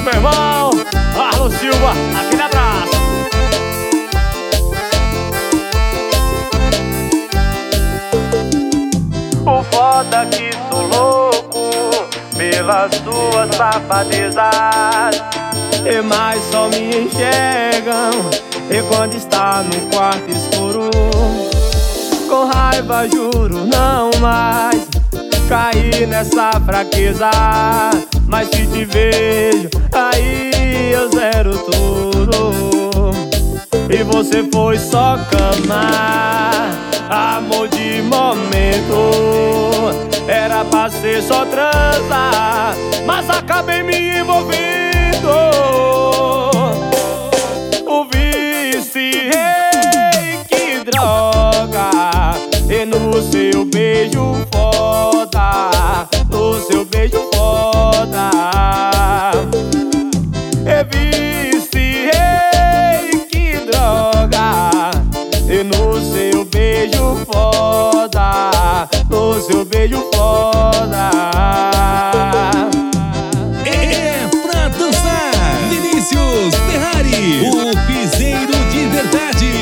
junto, meu irmão. Arlo Silva, aquele abraço. O foda que sou louco pelas suas safadezas, E mais só me enxergam e quando está no quarto escuro. Com raiva juro não mais cair nessa fraqueza, mas se te vejo aí eu zero tudo. E você foi só cama, amor de momento. Era pra ser só transar, mas acabei me envolvendo. O viciei, que droga. E no seu beijo foda, no seu beijo foda. E viciei, que droga. E no seu beijo foda, no seu beijo foda. É pra dançar, Vinícius Ferrari, o piseiro de verdade.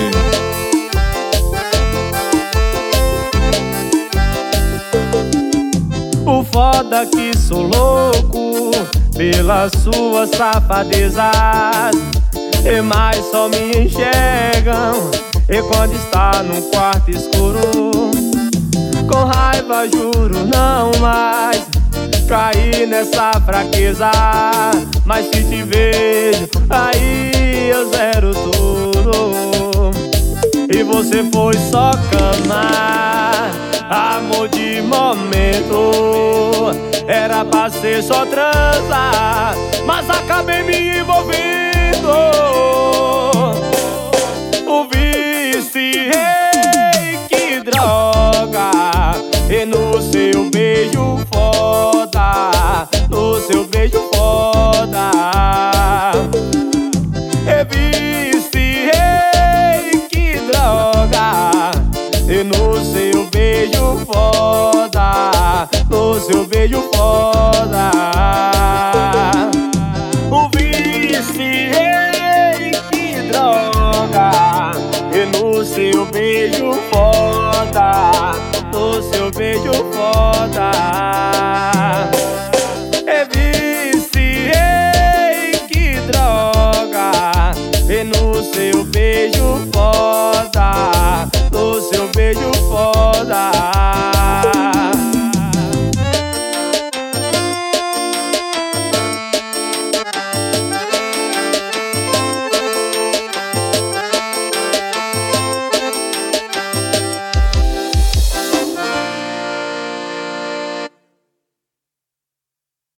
O foda que sou louco pelas suas safadezas, e mais só me enxergam e quando está no quarto escuro. Com raiva juro não mais cair nessa fraqueza, mas se te vejo aí eu zero tudo. E você foi só cama, amor de momento. Era pra ser só transar, mas acabei me envolvendo. O viciei, que droga. E no seu beijo foda, no seu beijo foda. E viciei, que droga. E no seu beijo foda, no seu beijo foda. O viciei, que droga. E no seu beijo foda, no seu beijo foda. E viciei, que droga. E no seu beijo foda, no seu beijo foda.